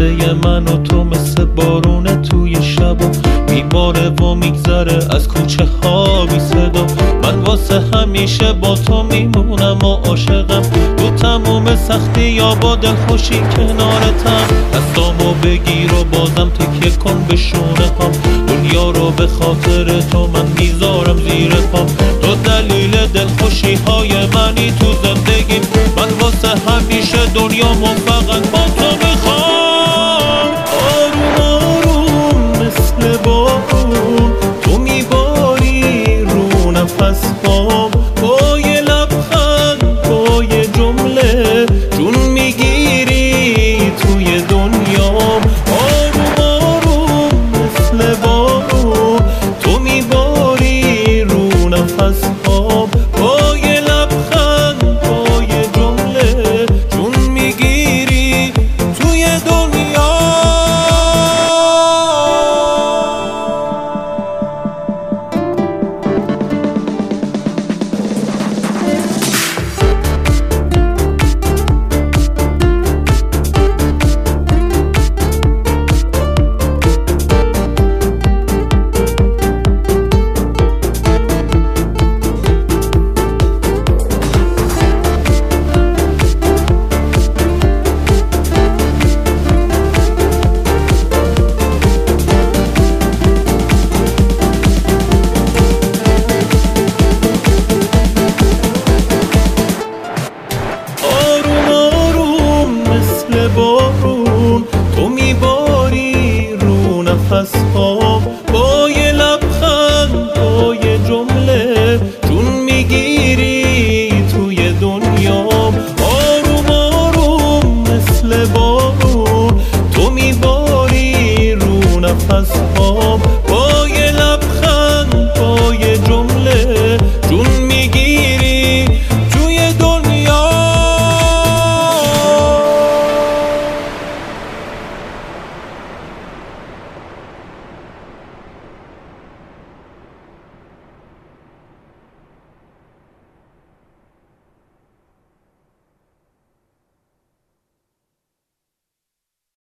واسه من و تو مثل بارونه توی شبا میباره و میگذره از کوچه ها بی صدا. من واسه همیشه با تو میمونم و عاشقم، تو تموم سختی یا با دلخوشی کنارتم. دستامو بگیر و بازم تکیه کن به شونه هم، دنیا رو به خاطر تو من میذارم زیر پام. تو دلیل دلخوشی های منی تو زندگیم، من واسه همیشه دنیامو فقط با تو میخوام. آروم آروم مثل بارون تو میباری رو نفس ها،